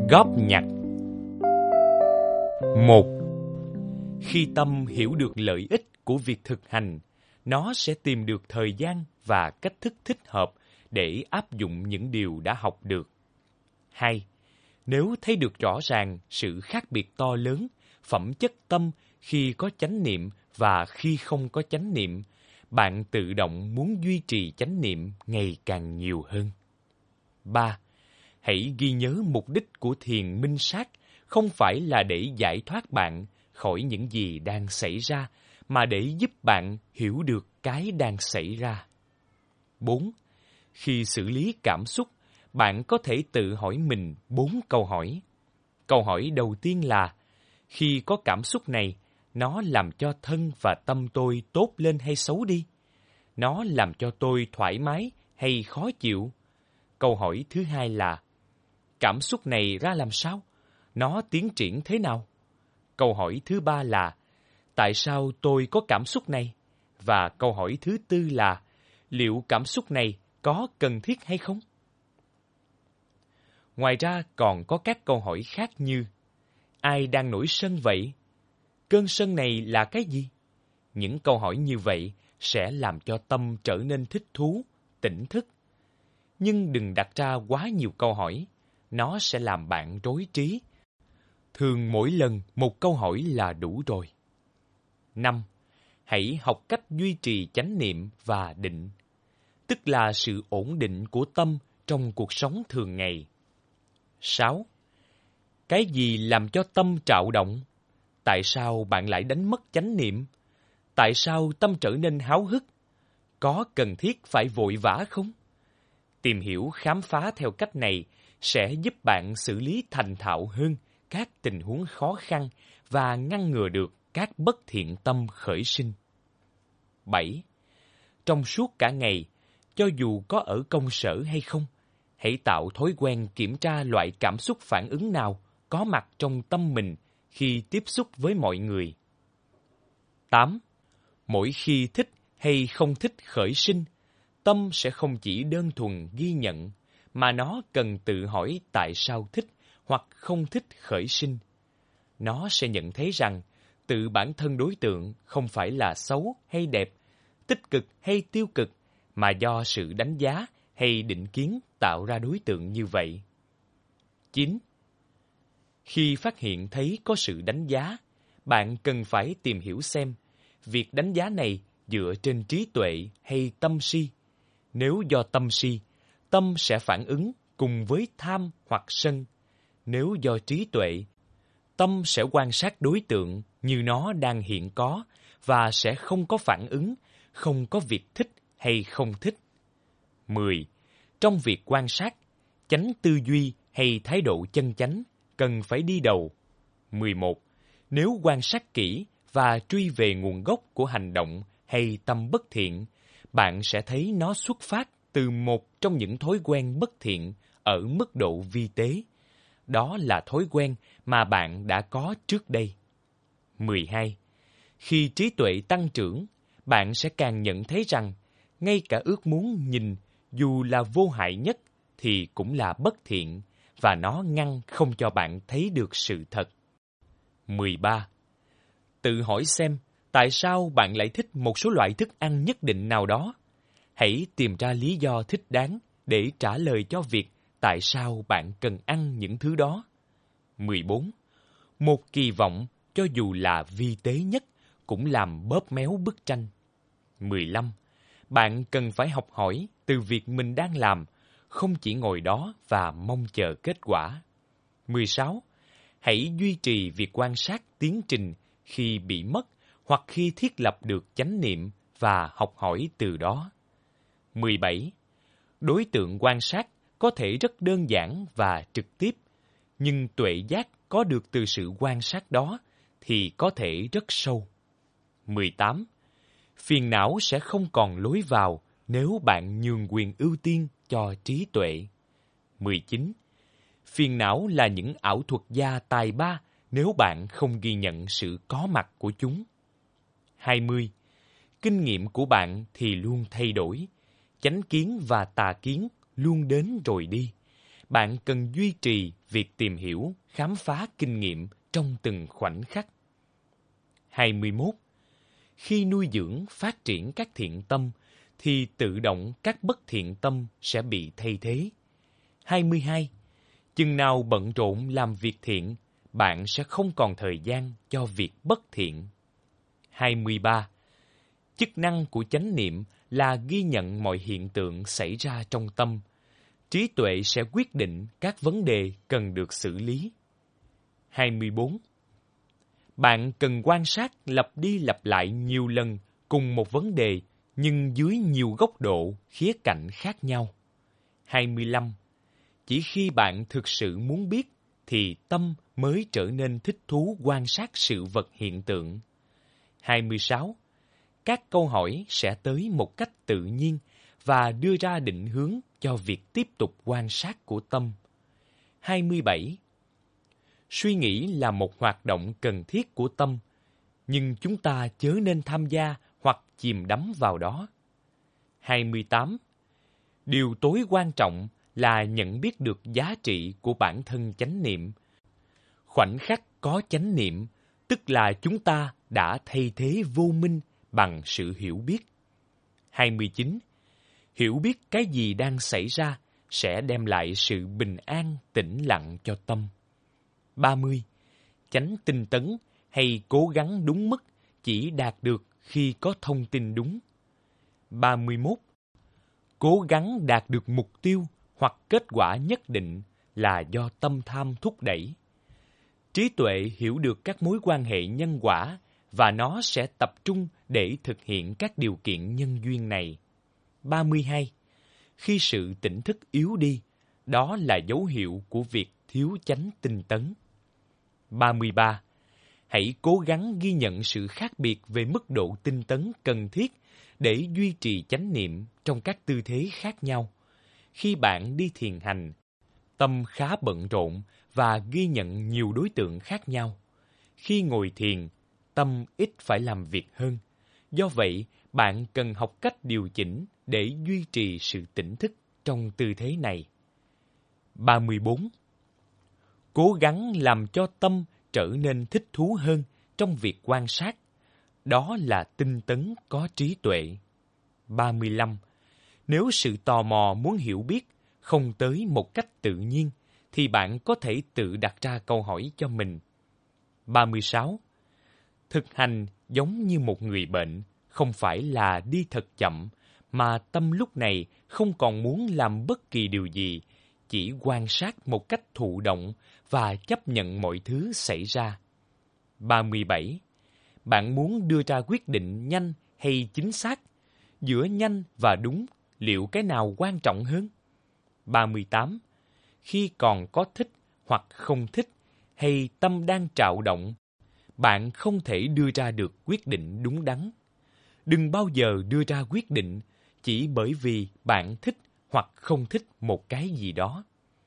Góp nhặt. 1. Khi tâm hiểu được lợi ích của việc thực hành, nó sẽ tìm được thời gian và cách thức thích hợp để áp dụng những điều đã học được. 2. Nếu thấy được rõ ràng sự khác biệt to lớn, phẩm chất tâm khi có chánh niệm và khi không có chánh niệm, bạn tự động muốn duy trì chánh niệm ngày càng nhiều hơn. 3. Hãy ghi nhớ mục đích của thiền minh sát không phải là để giải thoát bạn khỏi những gì đang xảy ra, mà để giúp bạn hiểu được cái đang xảy ra. 4. Khi xử lý cảm xúc, bạn có thể tự hỏi mình 4 câu hỏi. Câu hỏi đầu tiên là, khi có cảm xúc này, nó làm cho thân và tâm tôi tốt lên hay xấu đi? Nó làm cho tôi thoải mái hay khó chịu? Câu hỏi thứ hai là, cảm xúc này ra làm sao? Nó tiến triển thế nào? Câu hỏi thứ ba là, tại sao tôi có cảm xúc này? Và câu hỏi thứ tư là, liệu cảm xúc này có cần thiết hay không? Ngoài ra còn có các câu hỏi khác như, ai đang nổi sân vậy? Cơn sân này là cái gì? Những câu hỏi như vậy sẽ làm cho tâm trở nên thích thú, tỉnh thức. Nhưng đừng đặt ra quá nhiều câu hỏi, nó sẽ làm bạn rối trí. Thường mỗi lần một câu hỏi là đủ rồi. 5. Hãy học cách duy trì chánh niệm và định, tức là sự ổn định của tâm trong cuộc sống thường ngày. 6. Cái gì làm cho tâm trạo động? Tại sao bạn lại đánh mất chánh niệm? Tại sao tâm trở nên háo hức? Có cần thiết phải vội vã không? Tìm hiểu khám phá theo cách này sẽ giúp bạn xử lý thành thạo hơn các tình huống khó khăn và ngăn ngừa được các bất thiện tâm khởi sinh. 7. Trong suốt cả ngày, cho dù có ở công sở hay không, hãy tạo thói quen kiểm tra loại cảm xúc phản ứng nào có mặt trong tâm mình khi tiếp xúc với mọi người. 8. Mỗi khi thích hay không thích khởi sinh, tâm sẽ không chỉ đơn thuần ghi nhận, mà nó cần tự hỏi tại sao thích hoặc không thích khởi sinh. Nó sẽ nhận thấy rằng tự bản thân đối tượng không phải là xấu hay đẹp, tích cực hay tiêu cực, mà do sự đánh giá hay định kiến tạo ra đối tượng như vậy. 9. Khi phát hiện thấy có sự đánh giá, bạn cần phải tìm hiểu xem việc đánh giá này dựa trên trí tuệ hay tâm si. Nếu do tâm si, tâm sẽ phản ứng cùng với tham hoặc sân. Nếu do trí tuệ, tâm sẽ quan sát đối tượng như nó đang hiện có và sẽ không có phản ứng, không có việc thích hay không thích. 10. Trong việc quan sát, chánh tư duy hay thái độ chân chánh cần phải đi đầu. 11. Nếu quan sát kỹ và truy về nguồn gốc của hành động hay tâm bất thiện, bạn sẽ thấy nó xuất phát từ một trong những thói quen bất thiện ở mức độ vi tế. Đó là thói quen mà bạn đã có trước đây. 12. Khi trí tuệ tăng trưởng, bạn sẽ càng nhận thấy rằng ngay cả ước muốn nhìn dù là vô hại nhất thì cũng là bất thiện, và nó ngăn không cho bạn thấy được sự thật. 13. Tự hỏi xem tại sao bạn lại thích một số loại thức ăn nhất định nào đó. Hãy tìm ra lý do thích đáng để trả lời cho việc tại sao bạn cần ăn những thứ đó. 14. Một kỳ vọng, cho dù là vi tế nhất, cũng làm bóp méo bức tranh. 15. Bạn cần phải học hỏi từ việc mình đang làm, không chỉ ngồi đó và mong chờ kết quả. 16. Hãy duy trì việc quan sát tiến trình khi bị mất hoặc khi thiết lập được chánh niệm và học hỏi từ đó. 17. Đối tượng quan sát có thể rất đơn giản và trực tiếp, nhưng tuệ giác có được từ sự quan sát đó thì có thể rất sâu. 18. Phiền não sẽ không còn lối vào nếu bạn nhường quyền ưu tiên cho trí tuệ. 19. Phiền não là những ảo thuật gia tài ba nếu bạn không ghi nhận sự có mặt của chúng. 20. Kinh nghiệm của bạn thì luôn thay đổi. Chánh kiến và tà kiến luôn đến rồi đi. bạn cần duy trì việc tìm hiểu, khám phá kinh nghiệm trong từng khoảnh khắc. 21. Khi nuôi dưỡng, phát triển các thiện tâm, thì tự động các bất thiện tâm sẽ bị thay thế. 22. Chừng nào bận rộn làm việc thiện, bạn sẽ không còn thời gian cho việc bất thiện. 23. Chức năng của chánh niệm là ghi nhận mọi hiện tượng xảy ra trong tâm. Trí tuệ sẽ quyết định các vấn đề cần được xử lý. 24. Bạn cần quan sát lặp đi lặp lại nhiều lần cùng một vấn đề, nhưng dưới nhiều góc độ, khía cạnh khác nhau. 25. Chỉ khi bạn thực sự muốn biết, thì tâm mới trở nên thích thú quan sát sự vật hiện tượng. 26. Các câu hỏi sẽ tới một cách tự nhiên và đưa ra định hướng cho việc tiếp tục quan sát của tâm. 27. Suy nghĩ là một hoạt động cần thiết của tâm, nhưng chúng ta chớ nên tham gia hoặc chìm đắm vào đó. 28. Điều tối quan trọng là nhận biết được giá trị của bản thân chánh niệm. Khoảnh khắc có chánh niệm, tức là chúng ta đã thay thế vô minh bằng sự hiểu biết. 29. Hiểu biết cái gì đang xảy ra sẽ đem lại sự bình an, tĩnh lặng cho tâm. 30. Chánh tinh tấn hay cố gắng đúng mức chỉ đạt được khi có thông tin đúng. 31. Cố gắng đạt được mục tiêu hoặc kết quả nhất định là do tâm tham thúc đẩy. Trí tuệ hiểu được các mối quan hệ nhân quả và nó sẽ tập trung để thực hiện các điều kiện nhân duyên này. 32. Khi sự tỉnh thức yếu đi, đó là dấu hiệu của việc thiếu chánh tinh tấn. 33. Hãy cố gắng ghi nhận sự khác biệt về mức độ tinh tấn cần thiết để duy trì chánh niệm trong các tư thế khác nhau. Khi bạn đi thiền hành, tâm khá bận rộn và ghi nhận nhiều đối tượng khác nhau. Khi ngồi thiền, tâm ít phải làm việc hơn. Do vậy, bạn cần học cách điều chỉnh để duy trì sự tỉnh thức trong tư thế này. 34. Cố gắng làm cho tâm trở nên thích thú hơn trong việc quan sát. Đó là tinh tấn có trí tuệ. 35. Nếu sự tò mò muốn hiểu biết không tới một cách tự nhiên, thì bạn có thể tự đặt ra câu hỏi cho mình. 36. Thực hành giống như một người bệnh, không phải là đi thật chậm, mà tâm lúc này không còn muốn làm bất kỳ điều gì, chỉ quan sát một cách thụ động và chấp nhận mọi thứ xảy ra. 37. Bạn muốn đưa ra quyết định nhanh hay chính xác? Giữa nhanh và đúng, liệu cái nào quan trọng hơn? 38. Khi còn có thích hoặc không thích, hay tâm đang trạo động, bạn không thể đưa ra được quyết định đúng đắn. Đừng bao giờ đưa ra quyết định chỉ bởi vì bạn thích hoặc không thích một cái gì đó.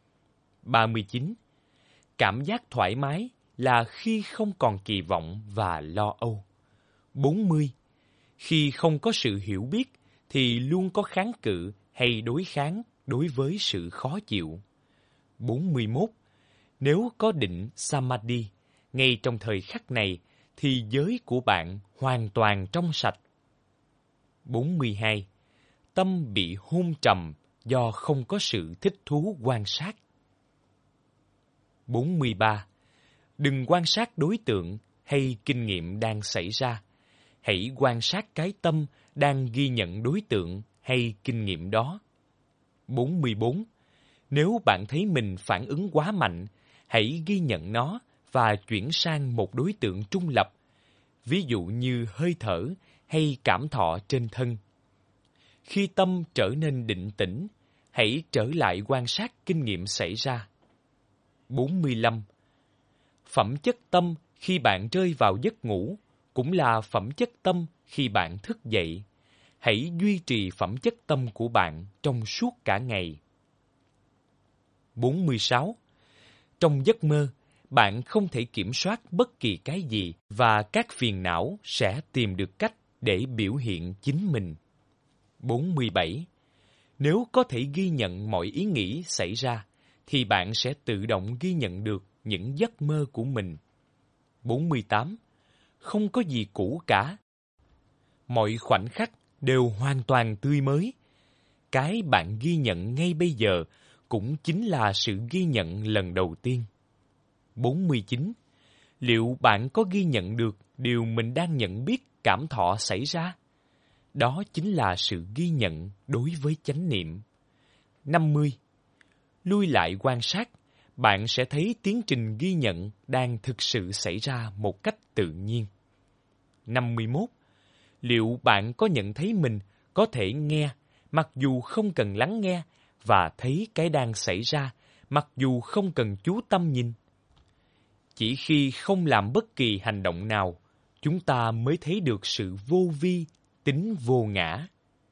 39. Cảm giác thoải mái là khi không còn kỳ vọng và lo âu. 40. Khi không có sự hiểu biết, thì luôn có kháng cự hay đối kháng đối với sự khó chịu. 41. Nếu có định Samadhi, ngay trong thời khắc này, thì giới của bạn hoàn toàn trong sạch. 42. Tâm bị hôn trầm do không có sự thích thú quan sát. 43. Đừng quan sát đối tượng hay kinh nghiệm đang xảy ra. Hãy quan sát cái tâm đang ghi nhận đối tượng hay kinh nghiệm đó. 44. Nếu bạn thấy mình phản ứng quá mạnh, hãy ghi nhận nó và chuyển sang một đối tượng trung lập, ví dụ như hơi thở hay cảm thọ trên thân. Khi tâm trở nên định tĩnh, hãy trở lại quan sát kinh nghiệm xảy ra. 45. Phẩm chất tâm khi bạn rơi vào giấc ngủ cũng là phẩm chất tâm khi bạn thức dậy. Hãy duy trì phẩm chất tâm của bạn trong suốt cả ngày. 46. Trong giấc mơ, bạn không thể kiểm soát bất kỳ cái gì và các phiền não sẽ tìm được cách để biểu hiện chính mình. 47. Nếu có thể ghi nhận mọi ý nghĩ xảy ra, thì bạn sẽ tự động ghi nhận được những giấc mơ của mình. 48. Không có gì cũ cả. Mọi khoảnh khắc đều hoàn toàn tươi mới. Cái bạn ghi nhận ngay bây giờ cũng chính là sự ghi nhận lần đầu tiên. 49. Liệu bạn có ghi nhận được điều mình đang nhận biết cảm thọ xảy ra? Đó chính là sự ghi nhận đối với chánh niệm. 50. Lui lại quan sát, bạn sẽ thấy tiến trình ghi nhận đang thực sự xảy ra một cách tự nhiên. 51. Liệu bạn có nhận thấy mình có thể nghe, mặc dù không cần lắng nghe, và thấy cái đang xảy ra, mặc dù không cần chú tâm nhìn? Chỉ khi không làm bất kỳ hành động nào, chúng ta mới thấy được sự vô vi, tính vô ngã.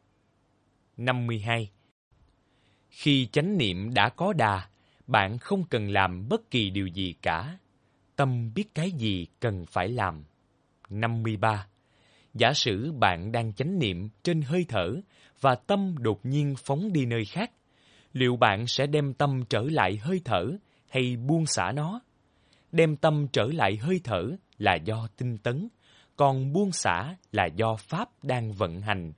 52. Khi chánh niệm đã có đà, bạn không cần làm bất kỳ điều gì cả. Tâm biết cái gì cần phải làm. 53. Giả sử bạn đang chánh niệm trên hơi thở và tâm đột nhiên phóng đi nơi khác, liệu bạn sẽ đem tâm trở lại hơi thở hay buông xả nó? Đem tâm trở lại hơi thở là do tinh tấn, còn buông xả là do Pháp đang vận hành.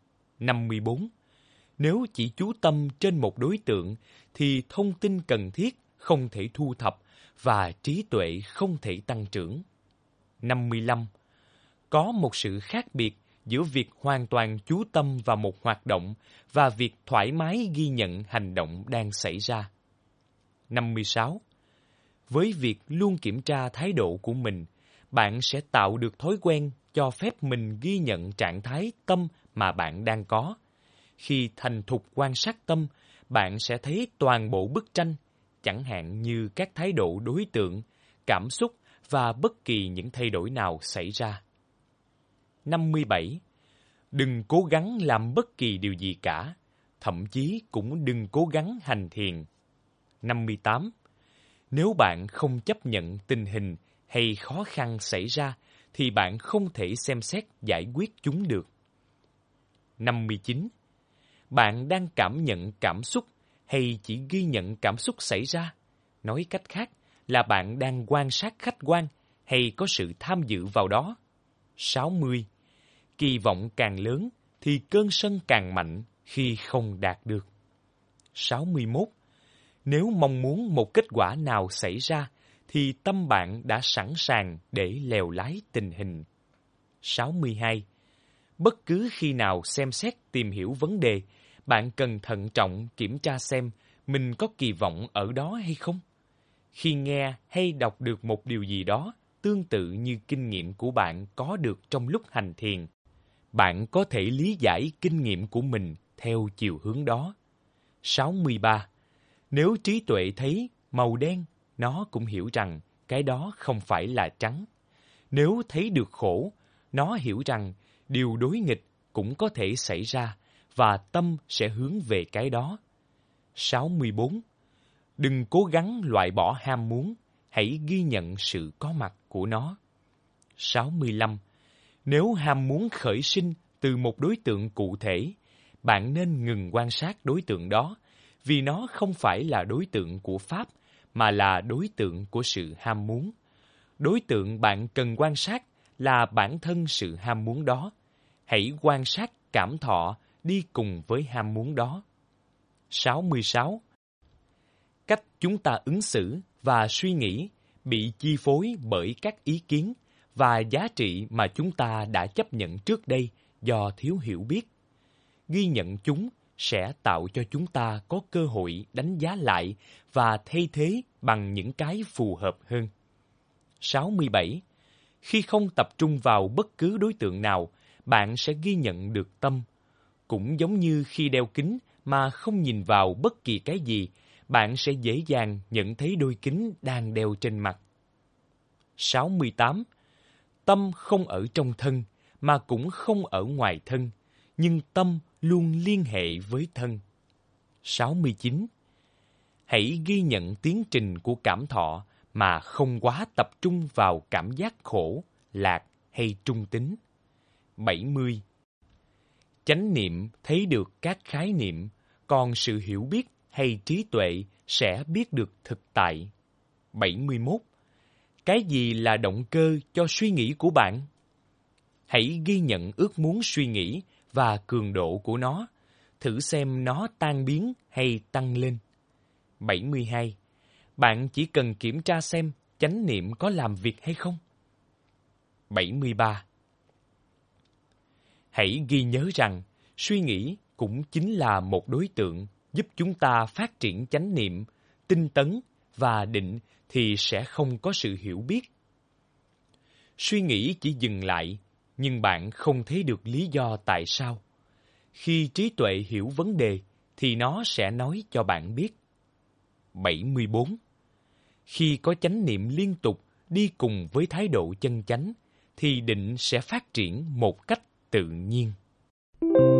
54. Nếu chỉ chú tâm trên một đối tượng, thì thông tin cần thiết không thể thu thập và trí tuệ không thể tăng trưởng. 55. Có một sự khác biệt giữa việc hoàn toàn chú tâm vào một hoạt động và việc thoải mái ghi nhận hành động đang xảy ra. 56. Với việc luôn kiểm tra thái độ của mình, bạn sẽ tạo được thói quen cho phép mình ghi nhận trạng thái tâm mà bạn đang có. Khi thành thục quan sát tâm, bạn sẽ thấy toàn bộ bức tranh, chẳng hạn như các thái độ đối tượng, cảm xúc và bất kỳ những thay đổi nào xảy ra. 57. Đừng cố gắng làm bất kỳ điều gì cả, thậm chí cũng đừng cố gắng hành thiền. 58. Nếu bạn không chấp nhận tình hình hay khó khăn xảy ra, thì bạn không thể xem xét giải quyết chúng được. 59. Bạn đang cảm nhận cảm xúc hay chỉ ghi nhận cảm xúc xảy ra? Nói cách khác là bạn đang quan sát khách quan hay có sự tham dự vào đó? 60. Kỳ vọng càng lớn thì cơn sân càng mạnh khi không đạt được. 61. Nếu mong muốn một kết quả nào xảy ra, thì tâm bạn đã sẵn sàng để lèo lái tình hình. 62. Bất cứ khi nào xem xét tìm hiểu vấn đề, bạn cần thận trọng kiểm tra xem mình có kỳ vọng ở đó hay không. Khi nghe hay đọc được một điều gì đó tương tự như kinh nghiệm của bạn có được trong lúc hành thiền, bạn có thể lý giải kinh nghiệm của mình theo chiều hướng đó. 63. Nếu trí tuệ thấy màu đen, nó cũng hiểu rằng cái đó không phải là trắng. Nếu thấy được khổ, nó hiểu rằng điều đối nghịch cũng có thể xảy ra và tâm sẽ hướng về cái đó. 64. Đừng cố gắng loại bỏ ham muốn, hãy ghi nhận sự có mặt của nó. 65. Nếu ham muốn khởi sinh từ một đối tượng cụ thể, bạn nên ngừng quan sát đối tượng đó, vì nó không phải là đối tượng của Pháp, mà là đối tượng của sự ham muốn. Đối tượng bạn cần quan sát là bản thân sự ham muốn đó. Hãy quan sát cảm thọ đi cùng với ham muốn đó. 66. Cách chúng ta ứng xử và suy nghĩ bị chi phối bởi các ý kiến và giá trị mà chúng ta đã chấp nhận trước đây do thiếu hiểu biết. Ghi nhận chúng sẽ tạo cho chúng ta có cơ hội đánh giá lại và thay thế bằng những cái phù hợp hơn. 67. Khi không tập trung vào bất cứ đối tượng nào, bạn sẽ ghi nhận được tâm. Cũng giống như khi đeo kính mà không nhìn vào bất kỳ cái gì, bạn sẽ dễ dàng nhận thấy đôi kính đang đeo trên mặt. 68. Tâm không ở trong thân, mà cũng không ở ngoài thân, nhưng tâm luôn liên hệ với thân. 69. Hãy ghi nhận tiến trình của cảm thọ mà không quá tập trung vào cảm giác khổ, lạc hay trung tính. 70. Chánh niệm thấy được các khái niệm, còn sự hiểu biết hay trí tuệ sẽ biết được thực tại. 71. Cái gì là động cơ cho suy nghĩ của bạn? Hãy ghi nhận ước muốn suy nghĩ và cường độ của nó, thử xem nó tan biến hay tăng lên. 72. Bạn chỉ cần kiểm tra xem chánh niệm có làm việc hay không. 73. Hãy ghi nhớ rằng suy nghĩ cũng chính là một đối tượng giúp chúng ta phát triển chánh niệm, tinh tấn và định thì sẽ không có sự hiểu biết. Suy nghĩ chỉ dừng lại, nhưng bạn không thấy được lý do tại sao. Khi trí tuệ hiểu vấn đề, thì nó sẽ nói cho bạn biết. 74. Khi có chánh niệm liên tục đi cùng với thái độ chân chánh, thì định sẽ phát triển một cách tự nhiên.